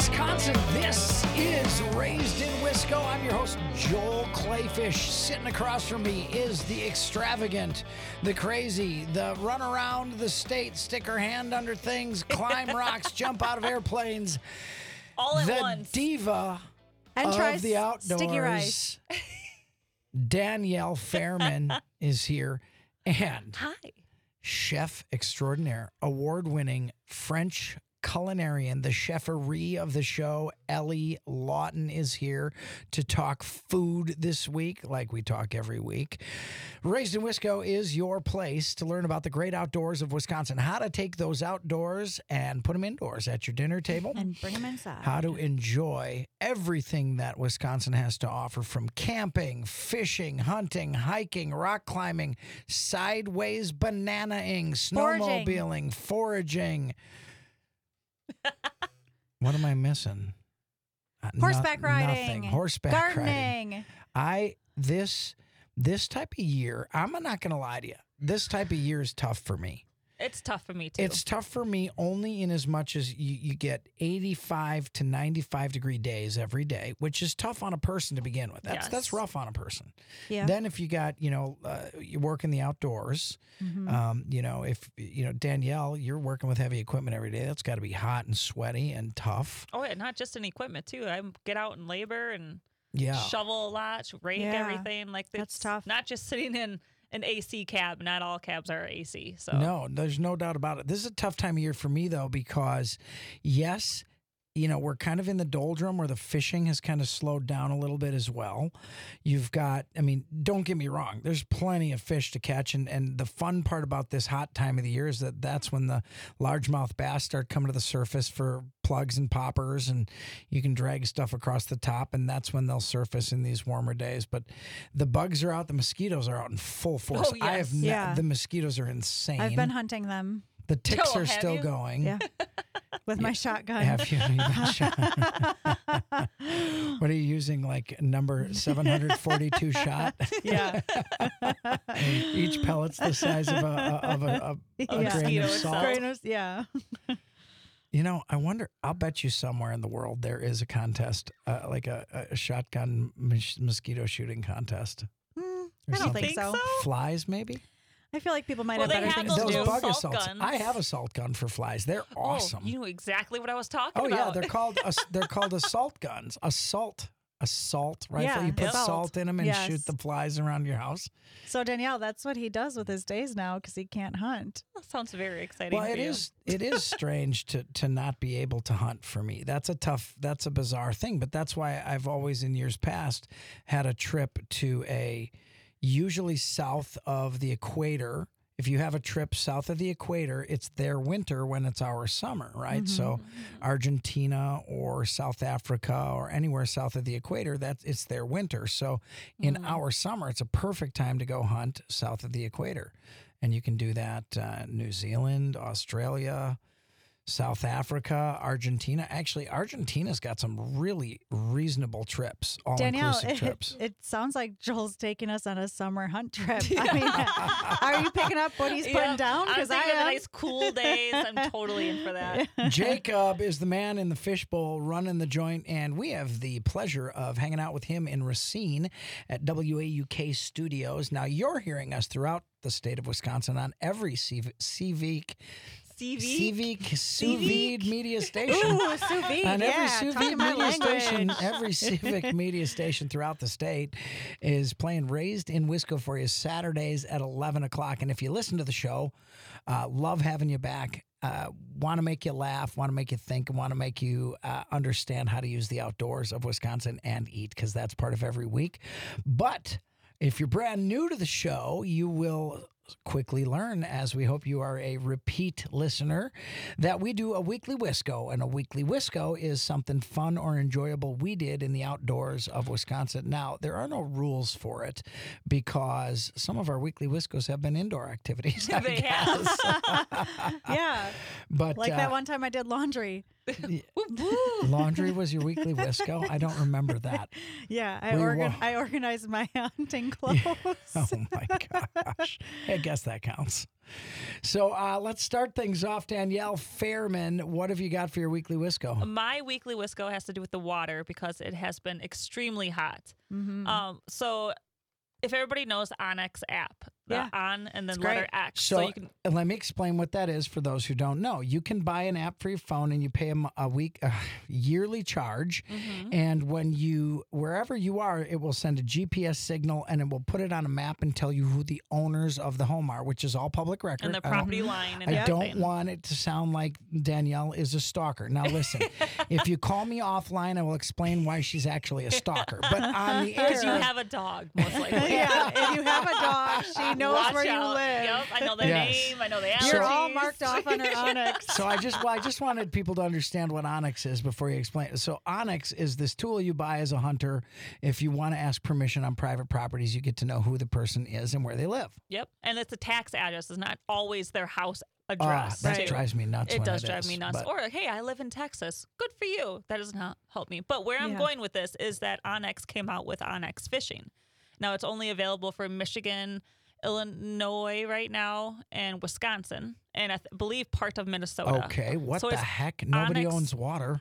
Wisconsin. This is Raised in Wisco. I'm your host, Joel Clayfish. Sitting across from me is the extravagant, the crazy, the run around the state, stick her hand under things, climb rocks, jump out of airplanes. All at the once. Diva And of try the outdoors. sticky rice. Danielle Fairman is here. And Hi. chef extraordinaire, award-winning French culinarian, the cheferie of the show, Ellie Lawton is here to talk food this week, like we talk every week. Raised in Wisco is your place to learn about the great outdoors of Wisconsin, how to take those outdoors and put them indoors at your dinner table. And bring them inside. How to enjoy everything that Wisconsin has to offer, from camping, fishing, hunting, hiking, rock climbing, sideways bananaing, snowmobiling, foraging. What am I missing? Horseback riding. Nothing. Horseback riding. Gardening. This type of year, I'm not going to lie to you. This type of year is tough for me. It's tough for me, too. It's tough for me only in as much as you get 85 to 95 degree days every day, which is tough on a person to begin with. That's Yes. rough on a person. Yeah. Then if you got, you work in the outdoors, Danielle, you're working with heavy equipment every day. That's got to be hot and sweaty and tough. Oh, yeah, not just in equipment, too. I get out in labor and Yeah. shovel a lot, rake Yeah. everything. Like That's it's tough. Not just sitting in an AC cab. Not all cabs are AC. So No, there's no doubt about it. This is a tough time of year for me, though, because, yes, we're kind of in the doldrum where the fishing has kind of slowed down a little bit as well. You've got, don't get me wrong, there's plenty of fish to catch. And the fun part about this hot time of the year is that's when the largemouth bass start coming to the surface for plugs and poppers, and you can drag stuff across the top, and that's when they'll surface in these warmer days. But the bugs are out, the mosquitoes are out in full force. Oh, yes. Yeah. The mosquitoes are insane. I've been hunting them. The ticks Oh, are have still you? going. Yeah. With my shotgun. Have you been shot? What are you using? Like number 742 shot? Yeah. Each pellet's the size of a Yeah. grain Mosquito of itself. salt. Yeah. I wonder, I'll bet you somewhere in the world there is a contest, like a shotgun mosquito shooting contest. I Or don't something. think so. Flies, maybe? I feel like people might Well, have they better have things to those do. new bug assault assaults. guns. I have assault gun for flies. They're awesome. Oh, you know exactly what I was talking Oh about. yeah, they're called assault guns. Assault rifle. Yeah, You put assault. salt in them and Yes. shoot the flies around your house. So Danielle, that's what he does with his days now because he can't hunt. That sounds very exciting. Well, for it you. is. It is strange to not be able to hunt for me. That's a bizarre thing. But that's why I've always in years past had a trip to usually south of the equator. If you have a trip south of the equator, it's their winter when it's our summer, right? So Argentina or South Africa or anywhere south of the equator, it's their winter. So in our summer, it's a perfect time to go hunt south of the equator. And you can do that New Zealand, Australia, South Africa, Argentina. Actually, Argentina's got some really reasonable trips, Danielle, all-inclusive trips. it sounds like Joel's taking us on a summer hunt trip. I mean, are you picking up what he's putting down? I'm Because I thinking of the am. nice cool days. I'm totally in for that. Jacob is the man in the fishbowl running the joint, and we have the pleasure of hanging out with him in Racine at WAUK Studios. Now, you're hearing us throughout the state of Wisconsin on every CVEEK sous vide media station. Ooh, sous vide, On every yeah, sous talking vide my media station, language. every civic media station throughout the state is playing Raised in Wisco for you Saturdays at 11 o'clock. And if you listen to the show, love having you back. Want to make you laugh, want to make you think, and want to make you understand how to use the outdoors of Wisconsin and eat, because that's part of every week. But if you're brand new to the show, you will quickly learn, as we hope you are a repeat listener, that we do a weekly Wisco. And a weekly Wisco is something fun or enjoyable we did in the outdoors of Wisconsin. Now, there are no rules for it because some of our weekly Wiscos have been indoor activities. I They guess. Yeah. But Like that one time I did laundry. Laundry was your weekly Wisco? I don't remember that. Yeah, We I organized my hunting clothes. Oh my gosh. I guess that counts. So let's start things off. Danielle Fairman, what have you got for your weekly Wisco? My weekly Wisco has to do with the water because it has been extremely hot. So if everybody knows Onyx app, the Yeah. on and then It's great. letter X. So, you can let me explain what that is for those who don't know. You can buy an app for your phone and you pay a yearly charge. And when wherever you are, it will send a GPS signal and it will put it on a map and tell you who the owners of the home are, which is all public record. and the property line and I everything. don't want it to sound like Danielle is a stalker. Now, listen, if you call me offline, I will explain why she's actually a stalker. But on the air, Because you have a dog, most likely. Yeah, if you have a dog, she knows Watch where you out. live. Yep, I know their Yes. name. I know the allergies. You're all marked off on her Onyx. So I just wanted people to understand what Onyx is before you explain it. So Onyx is this tool you buy as a hunter. If you want to ask permission on private properties, you get to know who the person is and where they live. Yep, and it's a tax address. It's not always their house address. That too. drives me nuts. It when does it drive is, me nuts. but- Or, hey, I live in Texas. Good for you. That doesn't help me. But where I'm Yeah. going with this is that Onyx came out with Onyx Fishing. Now, it's only available for Michigan, Illinois right now, and Wisconsin, and I believe part of Minnesota. Okay, what So the it's heck? Nobody Onyx- owns water.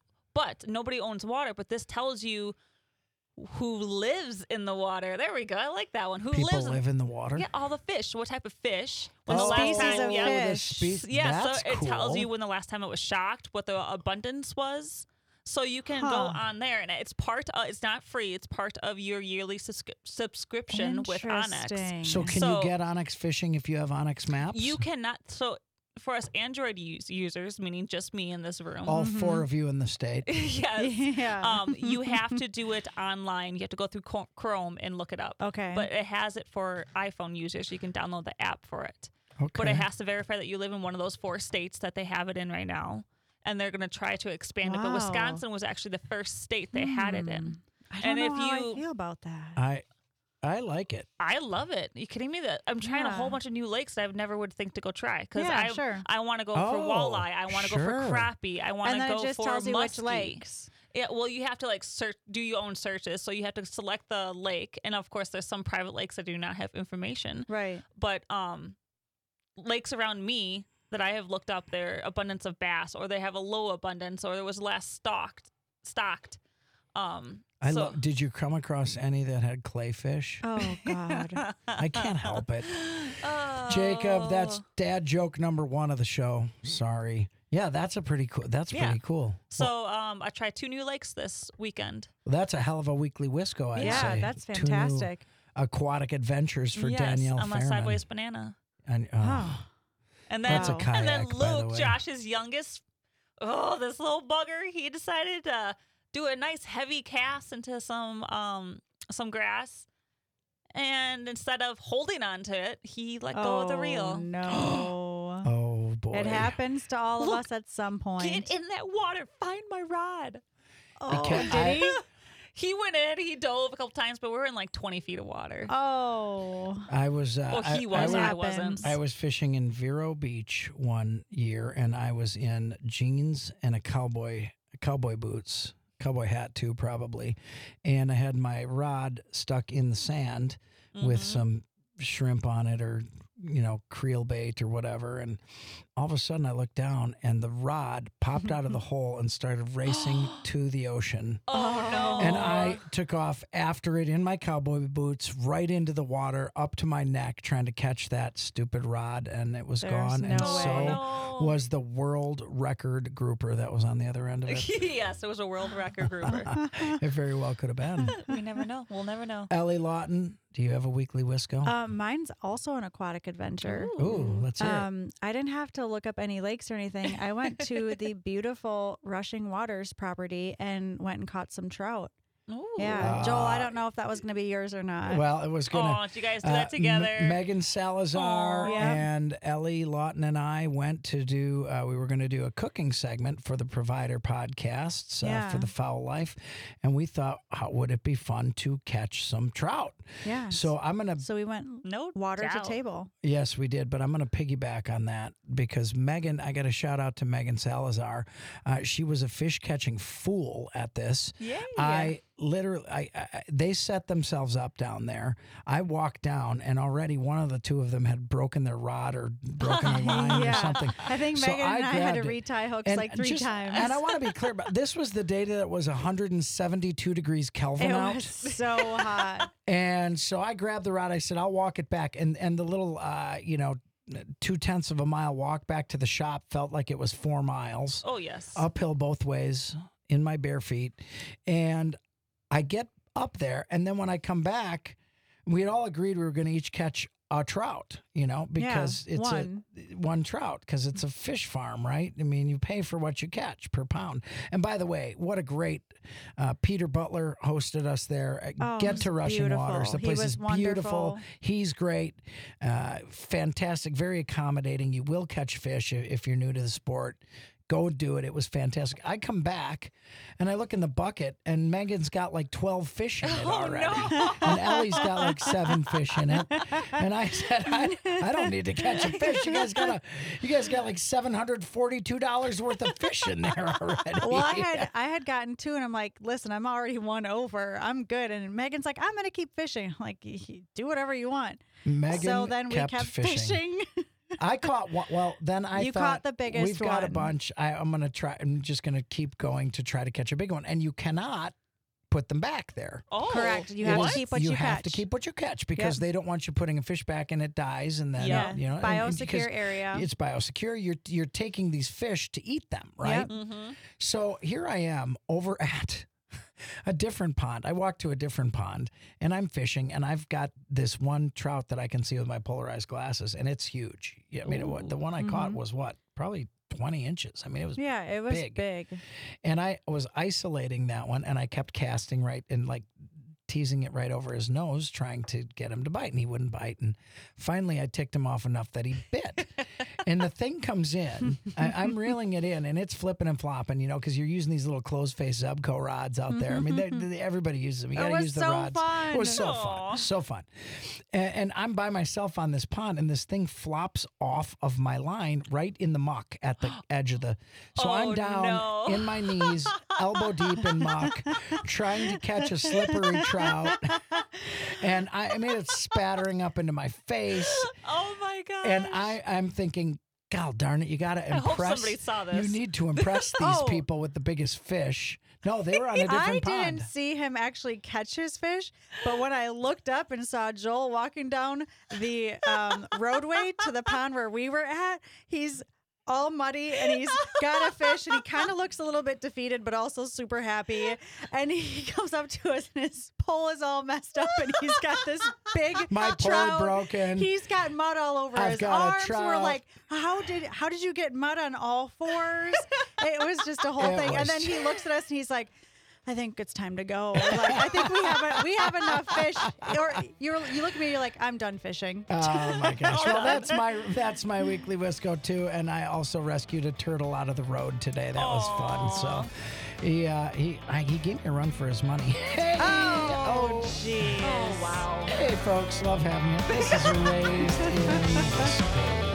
But nobody owns water, but this tells you who lives in the water. There we go. I like that one. Who People lives live in the water. Yeah, all the fish. What type of fish? The species of yeah, fish. Yeah, That's so it tells cool. you when the last time it was shocked, what the abundance was. So you can go Huh. on there, and it's it's not free. It's part of your yearly subscription with Onyx. Interesting. So can you get Onyx fishing if you have Onyx maps? You cannot. So for us Android users, meaning just me in this room, All four of you in the state. yes, Yeah. you have to do it online. You have to go through Chrome and look it up. Okay. But it has it for iPhone users. You can download the app for it. Okay. But it has to verify that you live in one of those 4 states that they have it in right now. And they're going to try to expand it. But Wow. Wisconsin was actually the first state they had it in. I don't and know if how you- I feel about that. I like it. I love it. Are you kidding me? That I'm trying a whole Yeah. bunch of new lakes that I never would think to go try. Because Yeah, sure. I want to go for Oh, walleye. I want to go for sure. crappie. I want And to then go it just for tells you which muskie. lakes. Yeah, well, you have to like do your own searches. So you have to select the lake. And of course, there's some private lakes that do not have information. Right. But lakes around me that I have looked up their abundance of bass, or they have a low abundance, or there was less stocked. Did you come across any that had clayfish? Oh God. I can't help it. Oh. Jacob, that's dad joke number 1 of the show. Sorry. Yeah, that's pretty cool. Yeah. Pretty cool. So I tried 2 new lakes this weekend. Well, that's a hell of a weekly Wisco, I'd Yeah, say. that's 2 new fantastic. aquatic adventures for Yes, Danielle on my Fairman. sideways banana. And, Oh. And then That's a Wow. kayak, and then by the Luke, way. Josh's youngest, this little bugger, he decided to do a nice heavy cast into some grass. And instead of holding on to it, he let go of the reel. No. Oh, boy. It happens to all of Look, us at some point. Get in that water. Find my rod. Oh, Okay, did he? He went in. He dove a couple times, but we were in like 20 feet of water. Oh. I was. Well, he was. I happens. wasn't. I was fishing in Vero Beach one year, and I was in jeans and a cowboy boots, cowboy hat too, probably. And I had my rod stuck in the sand with some shrimp on it, or creel bait or whatever. And all of a sudden, I looked down, and the rod popped out of the hole and started racing to the ocean. Oh, no. And I took off after it in my cowboy boots, right into the water, up to my neck, trying to catch that stupid rod, and it was There's gone. And no so way. No. was the world record grouper that was on the other end of it. Yes, it was a world record grouper. It very well could have been. We never know. We'll never know. Ellie Lawton, do you have a weekly Wisco? Mine's also an aquatic adventure. Ooh, let's hear it. I didn't have to look up any lakes or anything. I went to the beautiful Rushing Waters property and went and caught some trout. Ooh. Yeah, Joel, I don't know if that was going to be yours or not. Well, it was going to. Oh, did you guys do that together? Megan Salazar Aw. Yeah. and Ellie Lawton and I went to do, we were going to do a cooking segment for the Provider podcasts Yeah. for the Foul Life. And we thought, how would it be fun to catch some trout? Yeah. So I'm going to, So we went No water doubt. to table. yes, we did, but I'm going to piggyback on that because Megan, I got a shout out to Megan Salazar. She was a fish catching fool at this. Yay. I literally, they set themselves up down there. I walked down, and already one of the two of them had broken their rod or broken a line or Yeah. something. I think So Megan and I had to grabbed it. retie hooks And like 3 just- times. And I want to be clear, but this was the day that it was 172 degrees Kelvin it out. was so hot. And so I grabbed the rod. I said, I'll walk it back. And the little, 0.2 of a mile walk back to the shop felt like it was 4 miles Oh, yes. uphill both ways in my bare feet. And I get up there. And then when I come back, we had all agreed we were going to each catch a trout, because it's one trout, because it's a fish farm, right? I mean, you pay for what you catch per pound. And by the way, what a great Peter Butler hosted us there. Oh, Get it to was Russian Waters. The beautiful. He place was is beautiful. wonderful. He's great, fantastic, very accommodating. You will catch fish if you're new to the sport. Go do it. It was fantastic. I come back and I look in the bucket and Megan's got like 12 fish in it already. no. And Ellie's got like 7 fish in it. And I said, I don't need to catch a fish. You guys got like $742 worth of fish in there already. Well, I had gotten 2, and I'm like, listen, I'm already 1 over. I'm good. And Megan's like, I'm going to keep fishing. I'm like, do whatever you want. Megan So then we kept fishing. fishing. I caught one. Well, then I You thought caught the biggest we've got a one. bunch. I'm gonna try. I'm just gonna keep going to try to catch a big one. And you cannot put them back there. Oh, Correct. You It have is- to keep what you have to catch. keep what you catch because they don't want you putting a fish back and it dies and then Yeah. and because Biosecure area. It's biosecure. You're taking these fish to eat them, right? Yep. Mm-hmm. So here I am over at a different pond. I walked to a different pond and I'm fishing and I've got this one trout that I can see with my polarized glasses and it's huge. Yeah, I mean, the one I caught was probably 20 inches. I mean, it was Yeah, it was big. and I was isolating that one and I kept casting right and like teasing it right over his nose, trying to get him to bite, and he wouldn't bite. And finally, I ticked him off enough that he bit. And the thing comes in, I'm reeling it in, and it's flipping and flopping, because you're using these little closed face Zubco rods out there. I mean, everybody uses them. You got to use the so rods. fun. It was so Aw. fun, so fun. And I'm by myself on this pond, and this thing flops off of my line right in the muck at the edge of the. So Oh, I'm down no. in my knees, elbow deep in muck, trying to catch a slippery trout. And I mean, it's spattering up into my face. Oh my god. And I'm thinking, God darn it, you got to I hope impress. somebody saw this. You need to impress these Oh. people with the biggest fish. No, they were on a different I pond. didn't see him actually catch his fish, but when I looked up and saw Joel walking down the roadway to the pond where we were at, he's all muddy and he's got a fish and he kind of looks a little bit defeated but also super happy, and he comes up to us and his pole is all messed up and he's got this big My pole trout. broken. He's got mud all over I've his got a arms. We're trout. like, how did you get mud on all fours? It was just a whole It thing. was And then he looks at us and he's like, I think it's time to go. We're like, I think we have enough fish. Or you look at me, you're like, I'm done fishing. Oh my gosh! Well, that's my weekly Wisco too, and I also rescued a turtle out of the road today. That was fun. So, he gave me a run for his money. Hey, Oh, jeez. Oh wow. hey, folks, love having you. This is Raised in Wisco.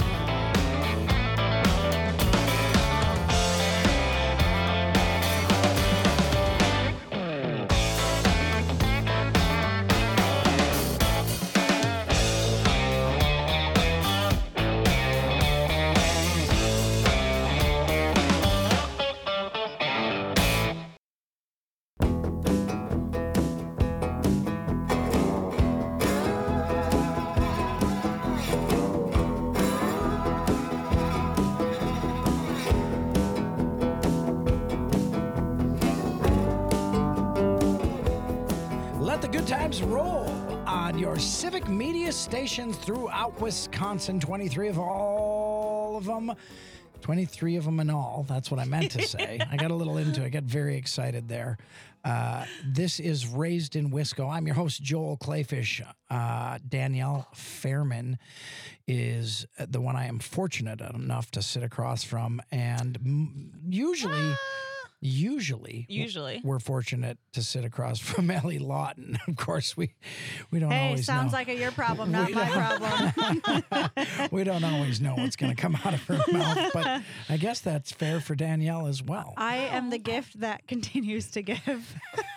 Let the good times roll on your civic media stations throughout Wisconsin. 23 of all of them 23 of them in all. That's what I meant to say. I got a little into it. I got very excited there. This is Raised in Wisco. I'm your host, Joel Clayfish. Danielle Fairman is the one I am fortunate enough to sit across from. And usually we're fortunate to sit across from Ellie Lawton. Of course, we don't always know. Hey, sounds like a your problem, not my problem. We don't always know what's going to come out of her mouth, but I guess that's fair for Danielle as well. I am the gift that continues to give.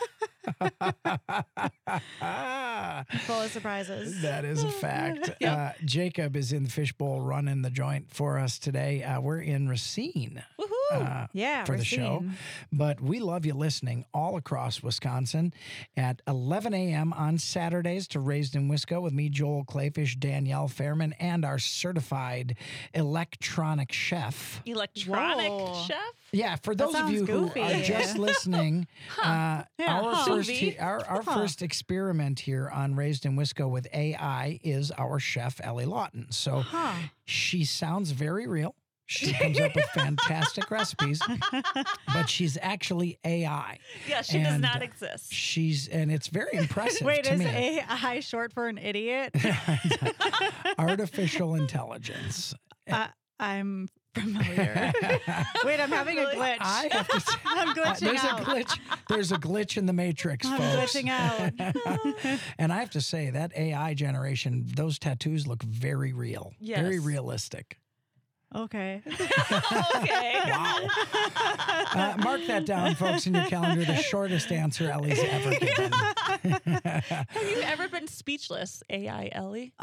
Full of surprises. That is a fact. Jacob is in the fishbowl running the joint for us today. We're in Racine. Yeah, for the show. Racine. But we love you listening all across Wisconsin at 11 a.m. on Saturdays to Raised in Wisco with me, Joel Clayfish, Danielle Fairman, and our certified electronic chef. Whoa. Chef? Yeah, for those of you goofy. who are just listening, our Goofy. first experiment here on Raised in Wisco with AI is our chef, Ellie Lawton. So she sounds very real. She comes up with fantastic recipes, but she's actually AI. Yeah, she does not exist. And it's very impressive Wait, to is me. AI short for an idiot? Artificial intelligence. I'm familiar. Wait, I'm having a glitch. I have to say, I'm glitching out. There's a glitch in the matrix, I'm folks. glitching out. And I have to say, that AI generation, those tattoos look very real. Yes. Very realistic. Okay. Okay. Wow. Mark that down, folks, in your calendar. The shortest answer Ellie's ever given. Have you ever been speechless, AI Ellie?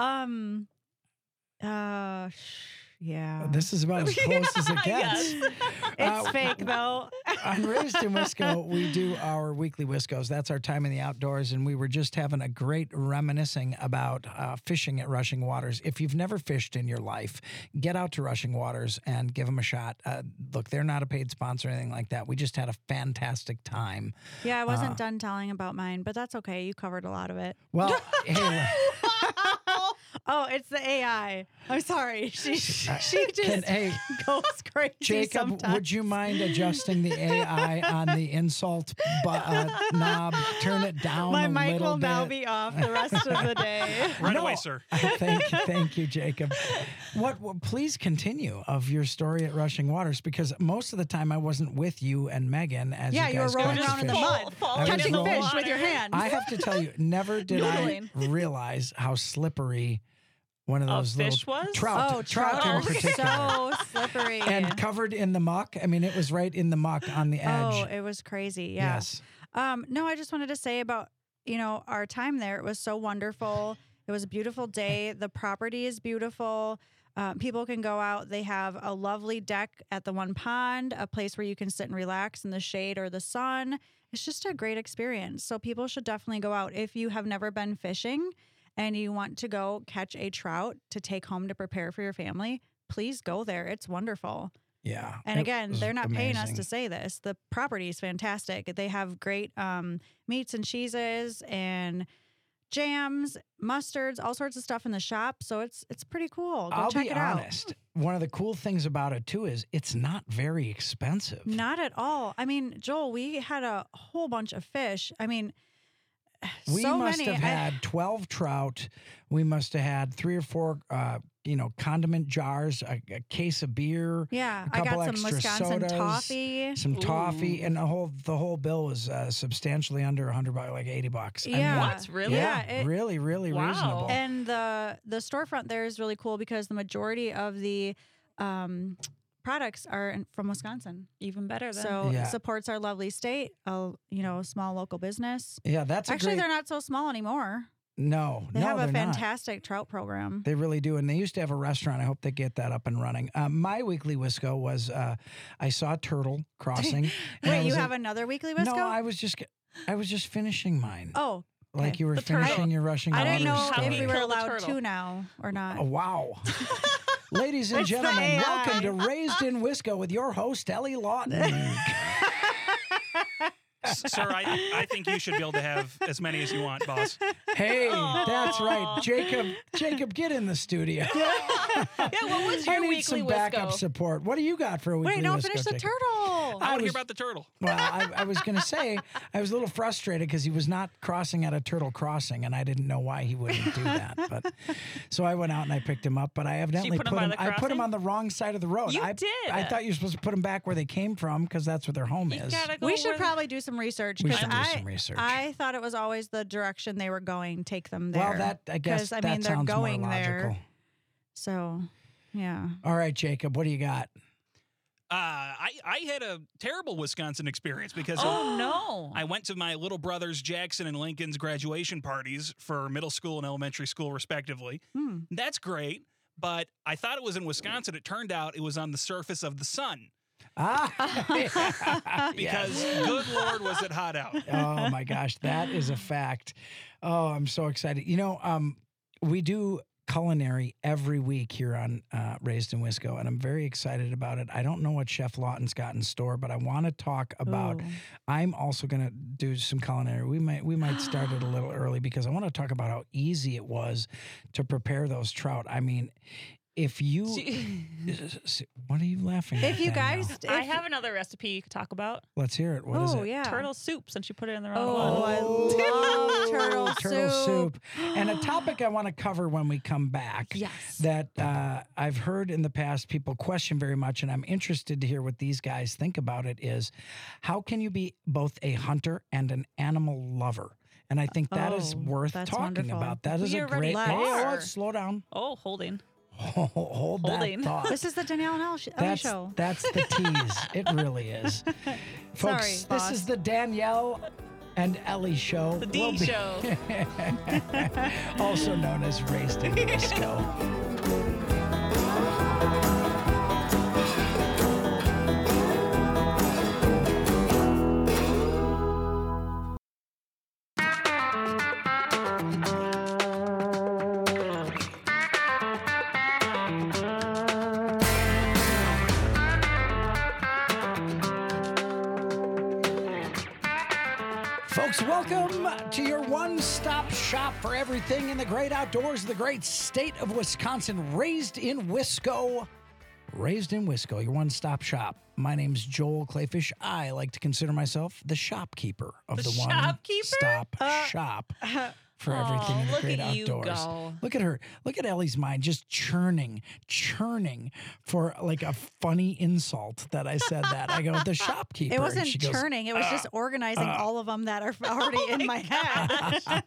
Yeah. This is about as close as it gets. Yes. It's fake though. On Raised in Wisco, we do our weekly Wiscos. That's our time in the outdoors, and we were just having a great reminiscing about fishing at Rushing Waters. If you've never fished in your life, get out to Rushing Waters and give them a shot. Look, they're not a paid sponsor or anything like that. We just had a fantastic time. Yeah, I wasn't done telling about mine, but that's okay. You covered a lot of it. Well, hey, Oh, it's the AI. I'm sorry. She just goes crazy Jacob, sometimes. would you mind adjusting the AI on the insult knob? Turn it down My a mic little will bit. now be off the rest of the day. Right away, sir. Thank you, Jacob. What? Please continue of your story at Rushing Waters, because most of the time I wasn't with you and Megan as Yeah, you you were guys rolling caught around in the fish. mud, Falling catching in the fish water. with your hands. I have to tell you, never did Noodling. I realize how slippery one of those fish little was? trout Oh, in trout are particular. so slippery. And covered in the muck. I mean, it was right in the muck on the edge. Oh, it was crazy. Yeah. Yes. No, I just wanted to say about, our time there. It was so wonderful. It was a beautiful day. The property is beautiful. People can go out. They have a lovely deck at the one pond, a place where you can sit and relax in the shade or the sun. It's just a great experience. So people should definitely go out. If you have never been fishing and you want to go catch a trout to take home to prepare for your family, please go there. It's wonderful. Yeah. And it again, was they're not paying us amazing. to say this. The property is fantastic. They have great meats and cheeses and jams, mustards, all sorts of stuff in the shop. So it's pretty cool. Go I'll check be it out. honest. One of the cool things about it too is it's not very expensive. Not at all. I mean, Joel, we had a whole bunch of fish. I mean, We so must many. have had 12 trout. We must have had 3 or 4, condiment jars, a case of beer. Yeah, a I couple got some extra Wisconsin sodas, toffee. some toffee, and the whole bill was substantially under $100, like $80. Yeah. What? Really? Yeah, it- really, really Wow. reasonable. And the storefront there is really cool because the majority of the products are from Wisconsin. Even better then. So Yeah. it supports our lovely state, a small local business. Yeah, that's Actually, a great. they're not so small anymore. No, They have a they're not. fantastic trout program. They really do. And they used to have a restaurant. I hope they get that up and running. My weekly Wisco was I saw a turtle crossing. and I Wait, you was have like- another weekly Wisco? No, I was just finishing mine. Oh, Like okay. you were The turtle. finishing your Rushing I didn't know Waters How if story. we were Kill the allowed turtle. to now or not. Oh, wow. Ladies and It's the gentlemen, AI. welcome to Raised in Wisco with your host, Ellie Lawton. Sir, I think you should be able to have as many as you want, boss. Hey, that's right. Aw. Jacob, get in the studio. Yeah, what was I your need weekly some backup Wisco? support. What do you got for a weekly Wait, no, Wisco, finish the Jacob? turtle. I want to hear was- about the turtle. Well, I was going to say, I was a little frustrated because he was not crossing at a turtle crossing, and I didn't know why he wouldn't do that. But so I went out and I picked him up, but I evidently put him by the I put him crossing? on the wrong side of the road. You I did. I thought you were supposed to put him back where they came from because that's where their home You is. gotta go We should where- probably do some research We because should do some research. I thought it was always the direction they were going. Take them there. Well, that I guess 'Cause, I that mean, they're sounds going more there. logical. So, yeah. All right, Jacob, what do you got? I had a terrible Wisconsin experience because Oh no! I went to my little brothers Jackson and Lincoln's graduation parties for middle school and elementary school, respectively. Hmm. That's great, but I thought it was in Wisconsin. It turned out it was on the surface of the sun Ah, because yes. good Lord, was it hot out. Oh my gosh, that is a fact. Oh, I'm so excited. You know, we do culinary every week here on Raised in Wisco, and I'm very excited about it. I don't know what Chef Lawton's got in store, but I want to talk about. Ooh. I'm also going to do some culinary. We might start it a little early because I want to talk about how easy it was to prepare those trout. I mean, if you, what are you laughing at? If you Danielle? guys, I have another recipe you could talk about. Let's hear it. What is oh it? yeah, Turtle soup, since you put it in the wrong Oh, one. I love turtle soup. And a topic I want to cover when we come back Yes. that I've heard in the past people question very much, and I'm interested to hear what these guys think about it, is how can you be both a hunter and an animal lover? And I think that is Oh, worth that's talking wonderful. about. That is We a already great. Hey, are. slow down. Oh, holding. Hold Holding. that thought. This is the Danielle and Ellie That's show. that's the tease. It really is. Folks, Sorry, this boss. is the Danielle and Ellie show. The D We'll be- show. also known as Raised in Wisco. Folks, welcome to your one-stop shop for everything in the great outdoors, the great state of Wisconsin. Raised in Wisco. Raised in Wisco, your one-stop shop. My name's Joel Clayfish. I like to consider myself the shopkeeper of The the shopkeeper? one-stop shop for everything in the look great at you outdoors. go. Look at her. Look at Ellie's mind just churning for like a funny insult that I said that. I go, the shopkeeper. It And wasn't she goes, churning. It was just organizing all of them that are already in my head.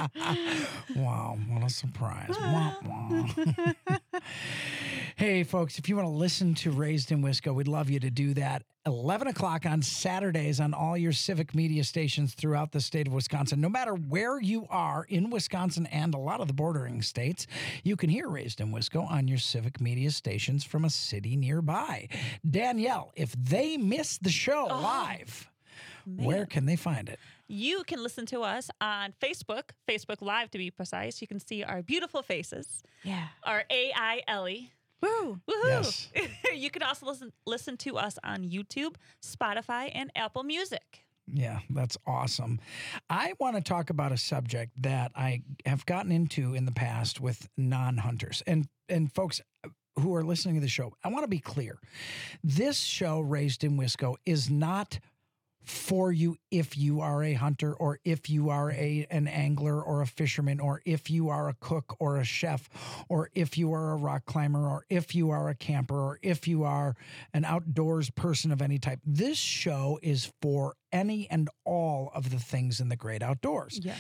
Wow, what a surprise. Wah, wah. Hey, folks, if you want to listen to Raised in Wisco, we'd love you to do that. 11 o'clock on Saturdays on all your civic media stations throughout the state of Wisconsin. No matter where you are in Wisconsin and a lot of the bordering states, you can hear Raised in Wisco on your civic media stations from a city nearby. Danielle, if they miss the show live, where can they find it? You can listen to us on Facebook Live to be precise. You can see our beautiful faces, Yeah. our AI Ellie. Woo. Woohoo! Yes. You can also listen to us on YouTube, Spotify, and Apple Music. Yeah, that's awesome. I want to talk about a subject that I have gotten into in the past with non-hunters. And folks who are listening to the show, I want to be clear. This show, Raised in Wisco, is not for you if you are a hunter or if you are an angler or a fisherman or if you are a cook or a chef or if you are a rock climber or if you are a camper or if you are an outdoors person of any type. This show is for any and all of the things in the great outdoors. Yes.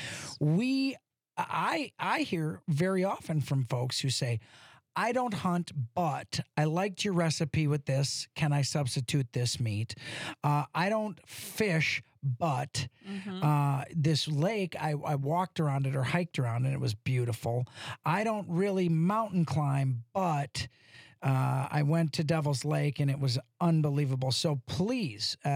I hear very often from folks who say, I don't hunt, but I liked your recipe with this. Can I substitute this meat? I don't fish, but this lake, I walked around it or hiked around it. And it was beautiful. I don't really mountain climb, but I went to Devil's Lake and it was unbelievable. So please,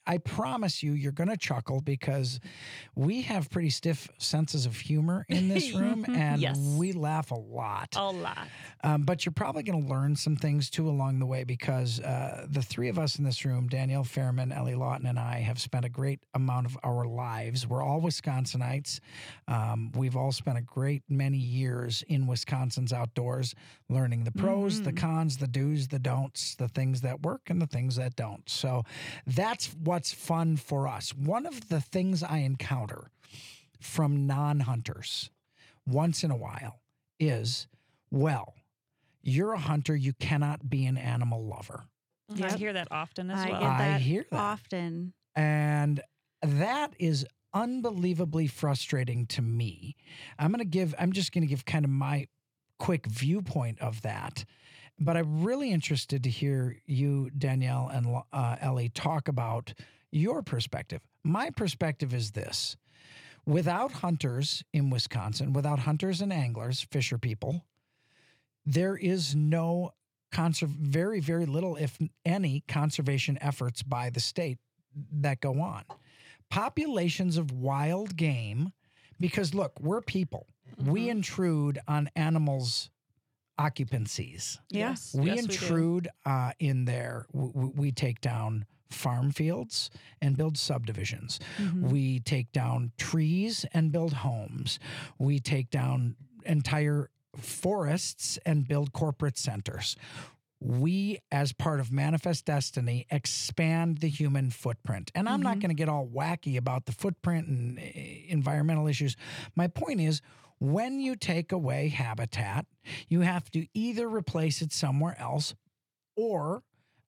I promise you're going to chuckle because we have pretty stiff senses of humor in this room, and Yes. we laugh a lot. A lot. But you're probably going to learn some things too along the way because the three of us in this room, Danielle Fairman, Ellie Lawton, and I, have spent a great amount of our lives. We're all Wisconsinites. We've all spent a great many years in Wisconsin's outdoors, learning the pros, the cons, the do's, the don'ts, the things that work and the things that don't. So that's what's fun for us. One of the things I encounter from non-hunters once in a while is, well, you're a hunter, you cannot be an animal lover. I Yep. hear that often as I well. get I that hear that. often. And that is unbelievably frustrating to me. I'm just going to give kind of my quick viewpoint of that. But I'm really interested to hear you, Danielle and Ellie, talk about your perspective. My perspective is this. Without hunters in Wisconsin, without hunters and anglers, fisher people, there is no very, very little, if any, conservation efforts by the state that go on. Populations of wild game, because look, we're people. We intrude on animals' occupancies. Yeah. Yes. We Yes, do. intrude in there. We take down farm fields and build subdivisions. We take down trees and build homes. We take down entire forests and build corporate centers. We, as part of Manifest Destiny, expand the human footprint. And I'm not going to get all wacky about the footprint and environmental issues. My point is, when you take away habitat, you have to either replace it somewhere else or,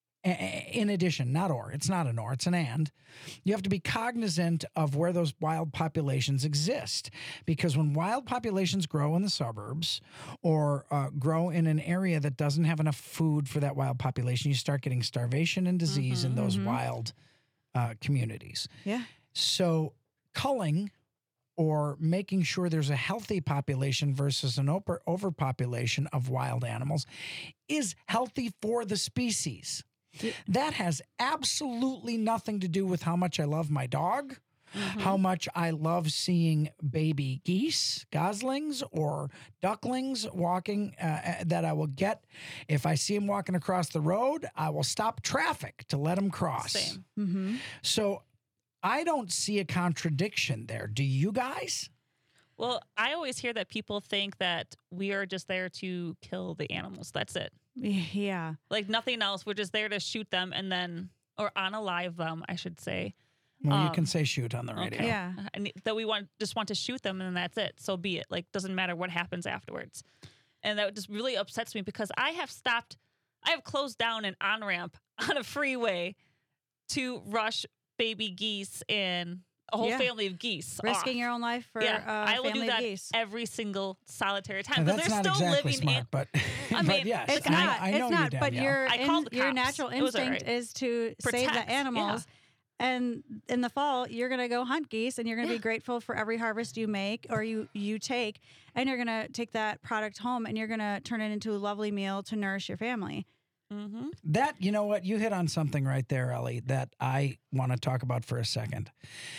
in addition, not or, it's not an or, it's an and, you have to be cognizant of where those wild populations exist. Because when wild populations grow in the suburbs or grow in an area that doesn't have enough food for that wild population, you start getting starvation and disease in those wild communities. Yeah. So culling, or making sure there's a healthy population versus an overpopulation of wild animals, is healthy for the species. That has absolutely nothing to do with how much I love my dog, how much I love seeing baby geese, goslings, or ducklings walking that I will get. If I see them walking across the road, I will stop traffic to let them cross. Same. Mm-hmm. So I don't see a contradiction there. Do you guys? Well, I always hear that people think that we are just there to kill the animals. That's it. Yeah. Like nothing else. We're just there to shoot them and then, or unalive them, I should say. Well, you can say shoot on the radio. Okay. Yeah. And that we just want to shoot them and then that's it. So be it. Like doesn't matter what happens afterwards. And that just really upsets me because I have closed down an on-ramp on a freeway to rush baby geese and a whole Yeah. family of geese. Risking off. your own life for I will do family that of geese. every single solitary Now, time because that's they're not still exactly living smart, but, I but mean, yes, It's I, not. I know It's not. you, But Danielle. I called the your cops. natural It was all instinct right. is to save Protect, the animals. And in the fall, you're going to go hunt geese, and you're going to be grateful for every harvest you make or you take, and you're going to take that product home, and you're going to turn it into a lovely meal to nourish your family. Mm-hmm. That, you know what, you hit on something right there, Ellie, that I want to talk about for a second.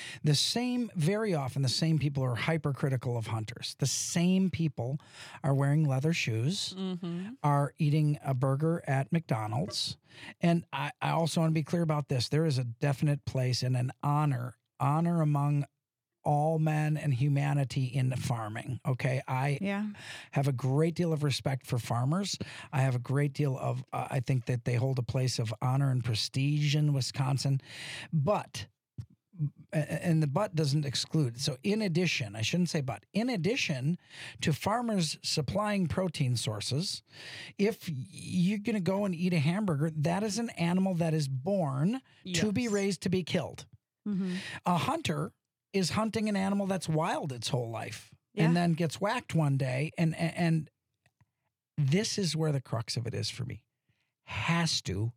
Very often, the same people are hypercritical of hunters. The same people are wearing leather shoes, Mm-hmm. are eating a burger at McDonald's. And I also want to be clear about this. There is a definite place and an honor among all men and humanity in farming. Okay. I Yeah. have a great deal of respect for farmers. I have a great deal of, I think that they hold a place of honor and prestige in Wisconsin. But, and the but doesn't exclude. So in addition, I shouldn't say but, in addition to farmers supplying protein sources, if you're going to go and eat a hamburger, that is an animal that is born to be Yes. raised to be killed. Mm-hmm. A hunter is hunting an animal that's wild its whole life Yeah. and then gets whacked one day. And this is where the crux of it is for me. Has to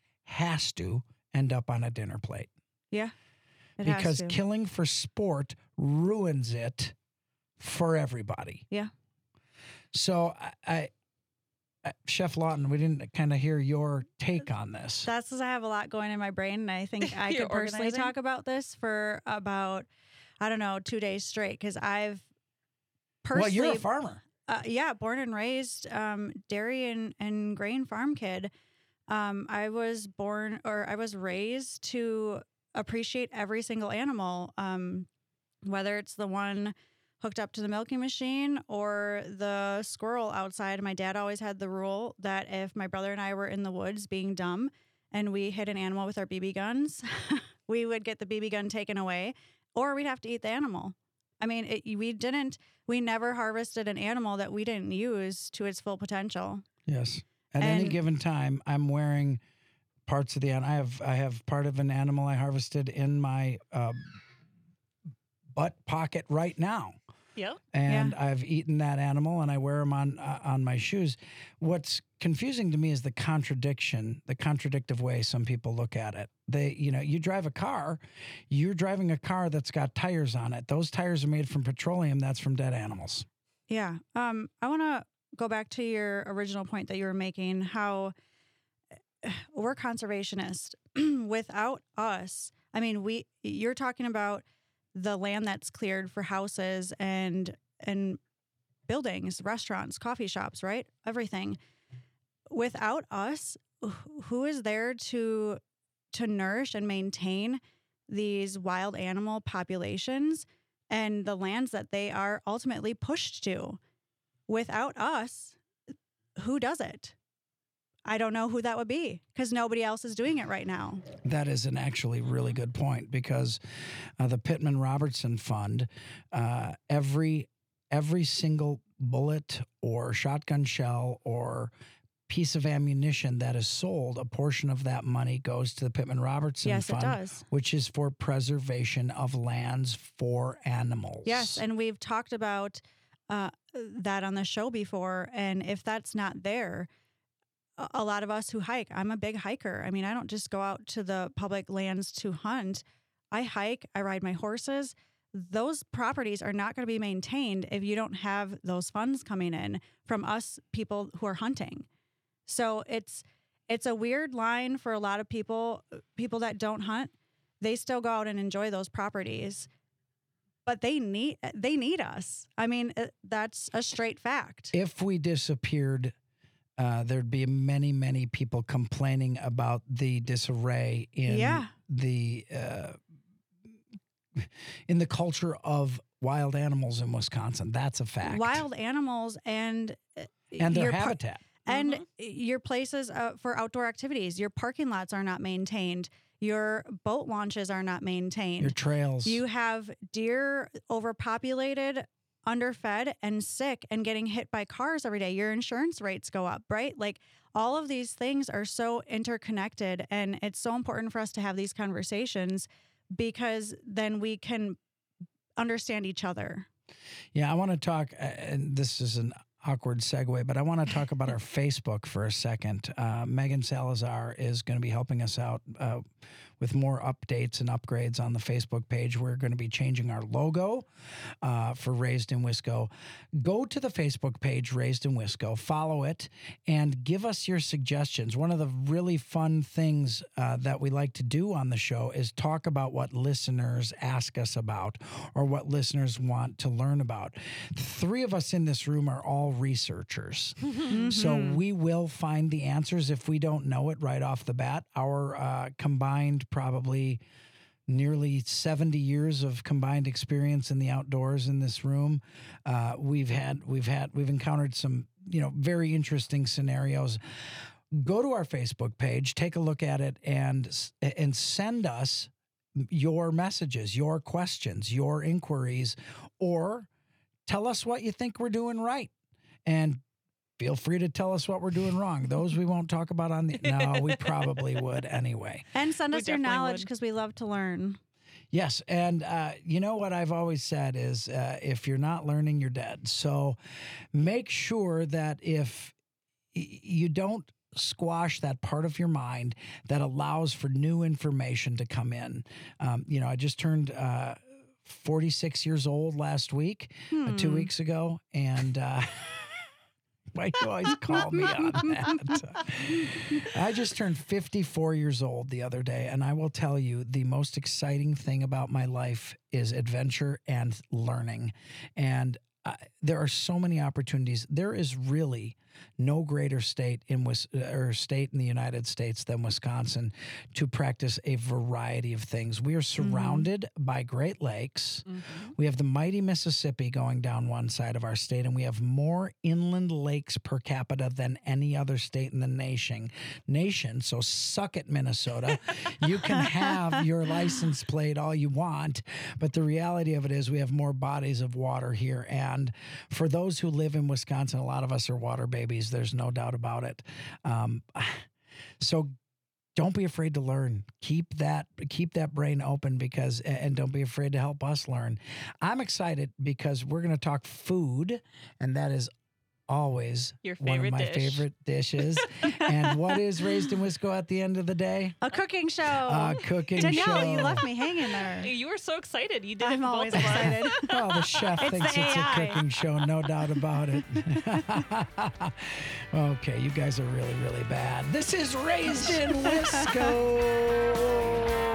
end up on a dinner plate. Yeah. It Because has to. killing for sport ruins it for everybody. Yeah. So Chef Lawton, we didn't kind of hear your take on this. That's because I have a lot going in my brain, and I think I You're could personally organizing? talk about this for about, I don't know, 2 days straight, because I've Well, personally, you're a farmer. yeah, born and raised dairy and grain farm kid. I was raised to appreciate every single animal, whether it's the one hooked up to the milking machine or the squirrel outside. My dad always had the rule that if my brother and I were in the woods being dumb and we hit an animal with our BB guns, we would get the BB gun taken away, or we'd have to eat the animal. I mean, we never harvested an animal that we didn't use to its full potential. Yes. At any And- given time, I'm wearing parts of the animal. I have part of an animal I harvested in my butt pocket right now. Yep. And I've eaten that animal, and I wear them on my shoes. What's confusing to me is the contradictive way some people look at it. You drive a car, you're driving a car that's got tires on it. Those tires are made from petroleum. That's from dead animals. Yeah. I want to go back to your original point that you were making, how we're conservationists. Without us, I mean, you're talking about the land that's cleared for houses and buildings, restaurants, coffee shops, right? Everything. Without us, who is there to nourish and maintain these wild animal populations and the lands that they are ultimately pushed to? Without us, who does it? I don't know who that would be, because nobody else is doing it right now. That is an actually really good point, because the Pittman Robertson Fund, every single bullet or shotgun shell or piece of ammunition that is sold, a portion of that money goes to the Pittman Robertson Yes, Fund, it does. which is for preservation of lands for animals. Yes, and we've talked about that on the show before. And if that's not there, a lot of us who hike, I'm a big hiker. I mean, I don't just go out to the public lands to hunt. I hike, I ride my horses. Those properties are not going to be maintained if you don't have those funds coming in from us people who are hunting. So it's a weird line for a lot of people that don't hunt. They still go out and enjoy those properties, but they need us. I mean, that's a straight fact. If we disappeared, there'd be many, many people complaining about the disarray in the culture of wild animals in Wisconsin. That's a fact. Wild animals and their habitat. And your places for outdoor activities. Your parking lots are not maintained. Your boat launches are not maintained. Your trails. You have deer overpopulated, underfed, and sick, and getting hit by cars every day. Your insurance rates go up, right? Like, all of these things are so interconnected, and it's so important for us to have these conversations, because then we can understand each other. Yeah, I want to talk, and this is an awkward segue, but I want to talk about our Facebook for a second. Megan Salazar is going to be helping us out with more updates and upgrades on the Facebook page. We're going to be changing our logo for Raised in Wisco. Go to the Facebook page, Raised in Wisco, follow it, and give us your suggestions. One of the really fun things that we like to do on the show is talk about what listeners ask us about or what listeners want to learn about. The three of us in this room are all researchers. So we will find the answers if we don't know it right off the bat. Our combined probably nearly 70 years of combined experience in the outdoors in this room. We've encountered some, very interesting scenarios. Go to our Facebook page, take a look at it, and send us your messages, your questions, your inquiries, or tell us what you think we're doing right. And feel free to tell us what we're doing wrong. Those we won't talk about on the... No, we probably would anyway. And send We us your definitely knowledge, would. because we love to learn. Yes, and you know what I've always said is if you're not learning, you're dead. So make sure that if you don't squash that part of your mind that allows for new information to come in. I just turned 46 years old last week, 2 weeks ago, and Why do you always call me on that? I just turned 54 years old the other day, and I will tell you the most exciting thing about my life is adventure and learning. And there are so many opportunities. There is really no greater state in the United States than Wisconsin to practice a variety of things. We are surrounded by Great Lakes. We have the mighty Mississippi going down one side of our state, and we have more inland lakes per capita than any other state in the nation. So suck it, Minnesota. You can have your license plate all you want, but the reality of it is we have more bodies of water here. And for those who live in Wisconsin, a lot of us are water babies. There's no doubt about it. So don't be afraid to learn. Keep that brain open and don't be afraid to help us learn. I'm excited because we're going to talk food, and that is always Your one of favorite my dish. favorite dishes. And what is Raised in Wisco at the end of the day? A cooking show. A cooking Danielle, show. you left me hanging there. You were so excited. You did it I'm for always both of us. excited. Well, the chef It's thinks the it's a AI. cooking show, no doubt about it. Okay, you guys are really, really bad. This is Raised in Wisco.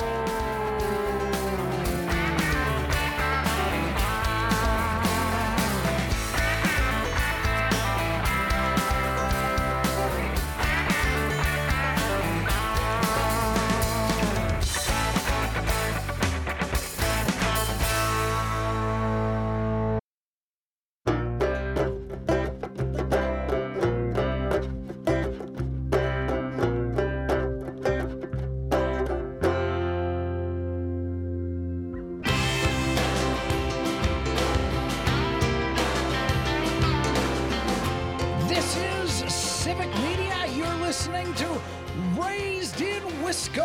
This is Civic Media. You're listening to Raised in Wisco.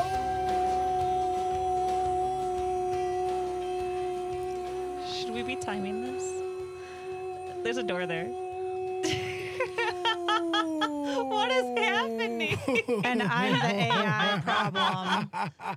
Should we be timing this? There's a door there. What is happening? And I'm the AI problem.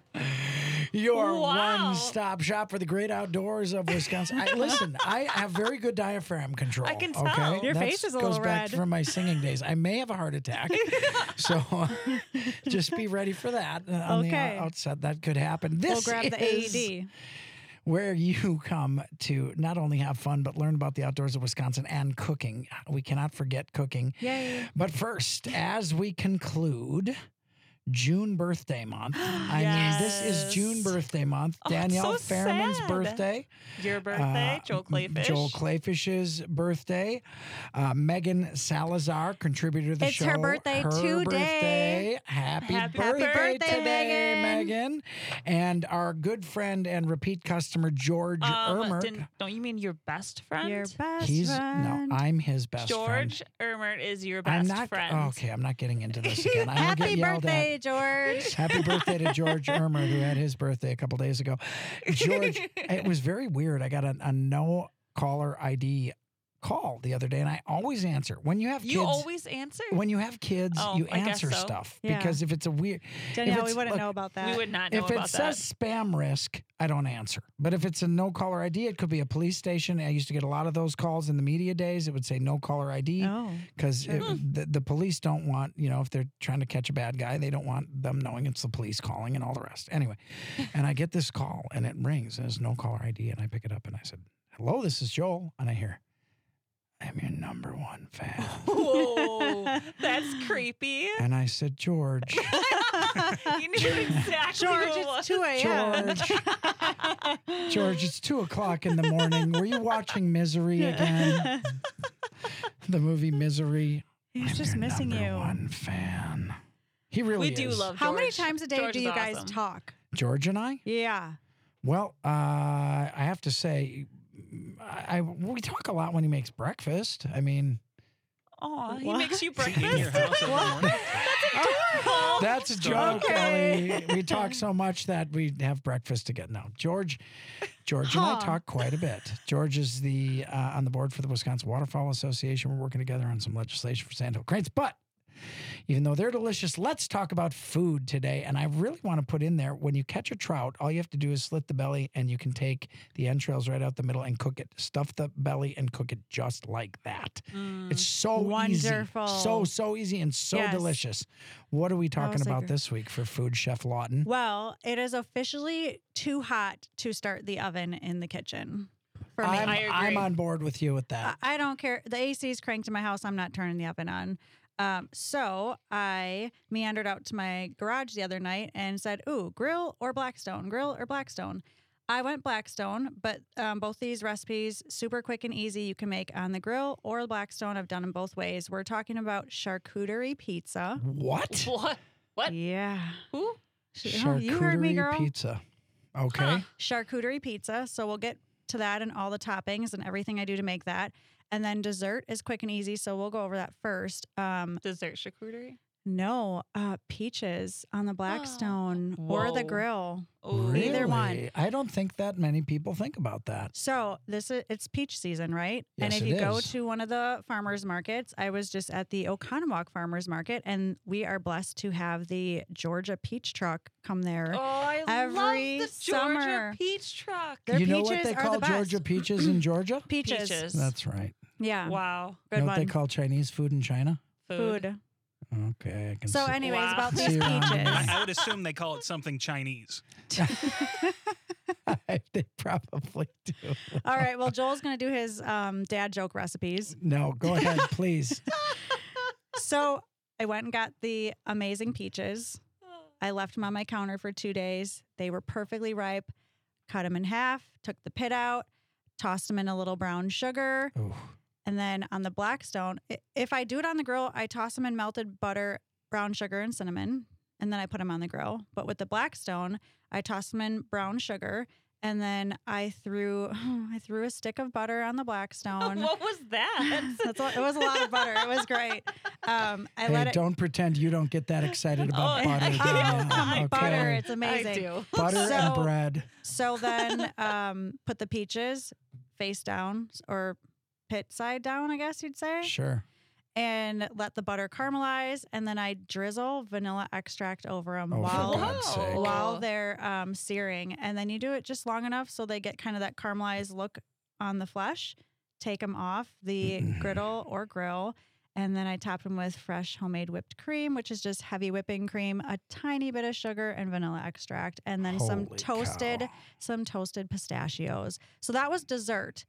Your Wow. one-stop shop for the great outdoors of Wisconsin. Listen, I have very good diaphragm control. I can tell. Okay? Your That's- face is a goes little back red. from my singing days. I may have a heart attack, so just be ready for that. On Okay. the outset, that could happen. We'll This grab the is AED. where you come to not only have fun but learn about the outdoors of Wisconsin and cooking. We cannot forget cooking. Yay. But first, as we conclude June birthday month, I mean, this is Yes. June birthday month. Oh, it's Danielle so Fairman's sad. birthday. Your birthday, Joel Clayfish. Joel Clayfish's birthday. Megan Salazar, contributor to the It's show. her birthday today. Birthday. Happy birthday birthday, today, Megan. Megan. And our good friend and repeat customer, George Ermert. Don't you mean your best friend? Your best He's friend. no, I'm his best friend. George Ermert is your I'm best not friend. okay. I'm not getting into this again. I will Happy get yelled birthday, at. George. Happy birthday to George Ermert, who had his birthday a couple days ago. George, it was very weird. I got a no caller ID call the other day, and I always answer. When you have kids, You always answer? when you have kids, Oh, you I guess answer so. stuff Yeah. because if it's a weird, Danielle, if we it's- wouldn't look, know about that. we would not know if it about says that. spam risk, I don't answer. But if it's a no caller ID, it could be a police station. I used to get a lot of those calls in the media days. It would say no caller ID Oh. because Sure. the police don't want, if they're trying to catch a bad guy, they don't want them knowing it's the police calling and all the rest. Anyway, and I get this call and it rings and it's no caller ID, and I pick it up and I said, "Hello, this is Joel," and I hear, "I'm your number one fan." Whoa, that's creepy. And I said, "George, You knew exactly George, who it was. it's 2 a.m. George, it's 2:00 in the morning. Were you watching Misery again? The movie Misery." He's "I'm just your missing number you. one fan." He really We do is. love How many George. times a day George do is you guys awesome. talk? George and I. Yeah. Well, I have to say, we talk a lot when he makes breakfast. I mean, Aw, he What? makes you Is he in your breakfast. house every morning? Adorable. that's a joke, Okay. Ellie. We talk so much that we have breakfast together. No, George and I Huh. talk quite a bit. George is on the board for the Wisconsin Waterfowl Association. We're working together on some legislation for sandhill cranes. But even though they're delicious. Let's talk about food today. And I really want to put in there, when you catch a trout, all you have to do is slit the belly and you can take the entrails right out the middle and cook it. Stuff the belly and cook it just like that. It's so Wonderful. easy. So easy and so Yes. delicious. What are we talking was about like- this week for food, Chef Lawton? Well, it is officially too hot to start the oven in the kitchen for me. I agree. I'm on board with you with that. I don't care. The AC is cranked in my house. I'm not turning the oven on. So I meandered out to my garage the other night and said, ooh, grill or Blackstone, grill or Blackstone. I went Blackstone, but both these recipes, super quick and easy. You can make on the grill or Blackstone. I've done them both ways. We're talking about charcuterie pizza. What? What? Yeah. Who? Oh, you heard me, Charcuterie girl. pizza. Okay. Huh. Charcuterie pizza. So we'll get to that and all the toppings and everything I do to make that. And then dessert is quick and easy. So we'll go over that first. Dessert charcuterie? No, peaches on the Blackstone or the Whoa. grill. Oh, Either one. Really? I don't think that many people think about that. So it's peach season, right? And Yes, if it you go is. to one of the farmers markets, I was just at the Oconomowoc Farmers Market, and we are blessed to have the Georgia peach truck come there. Oh, I Every love the Georgia summer. peach truck. Their You know what peaches they are call the best. Georgia peaches in Georgia? Peaches. That's right. Yeah. Wow. Good you know what one. they call Chinese food in China? Food. Okay, I can So see. anyways, Wow. about See these you around the peaches. night. I would assume they call it something Chinese. They probably do. All right. Well, Joel's going to do his dad joke recipes. No, go ahead, please. So I went and got the amazing peaches. I left them on my counter for 2 days. They were perfectly ripe. Cut them in half, took the pit out, tossed them in a little brown sugar. Ooh. And then on the Blackstone, if I do it on the grill, I toss them in melted butter, brown sugar, and cinnamon. And then I put them on the grill. But with the Blackstone, I toss them in brown sugar. And then I threw a stick of butter on the Blackstone. What was that? It was a lot of butter. It was great. I Hey, let it. don't pretend you don't get that excited about Oh, butter. I Danielle, do. okay? Butter, it's I amazing. do. Butter and So- bread. So then put the peaches face down or pit side down, I guess you'd say, Sure. and let the butter caramelize. And then I drizzle vanilla extract over them Oh, for while God's sake. while they're searing. And then you do it just long enough so they get kind of that caramelized look on the flesh. Take them off the griddle or grill. And then I top them with fresh homemade whipped cream, which is just heavy whipping cream, a tiny bit of sugar and vanilla extract, and then some Holy toasted pistachios. So that was dessert.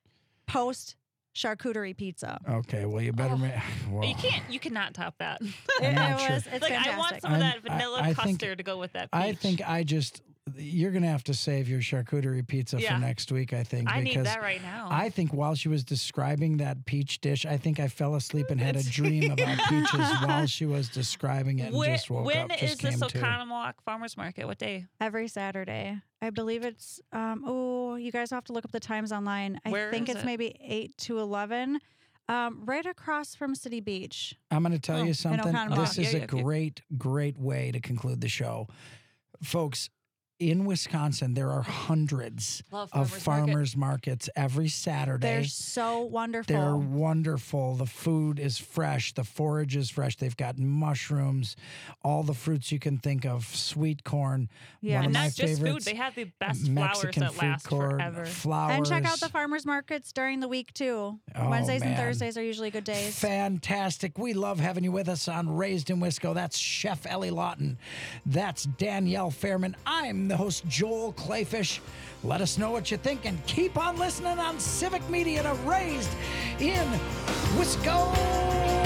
Post charcuterie pizza. Okay, well, you better make. Well, You cannot top that. I'm not sure. It's Like I fantastic. want some of that vanilla I think- custard to go with that peach. I think you're going to have to save your charcuterie pizza Yeah. for next week, I think. I need because that right now. I think while she was describing that peach dish, I think I fell asleep and had a dream about peaches while she was describing it and when just woke when up. is Just this came to. Oconomowoc Farmers Market? What day? Every Saturday. I believe it's you guys have to look up the times online. I Where think is it's it? maybe 8 to 11. Right across from City Beach. I'm going to tell Oh, you in something. Oconomowoc. This is Yeah, a yeah, okay. great way to conclude the show. Folks, in Wisconsin, there are hundreds Love of farmers market. farmers markets every Saturday. They're so wonderful. They're wonderful. The food is fresh. The forage is fresh. They've got mushrooms, all the fruits you can think of, sweet corn. Yeah. One And of my not just food. favorites. They have the best Mexican flowers that food last corn, forever. flowers. And check out the farmers markets during the week too. Oh, Wednesdays and man. Thursdays are usually good days. Fantastic. We love having you with us on Raised in Wisco. That's Chef Ellie Lawton. That's Danielle Fairman. I'm the host, Joel Clayfish. Let us know what you think and keep on listening on Civic Media to Raised in Wisco.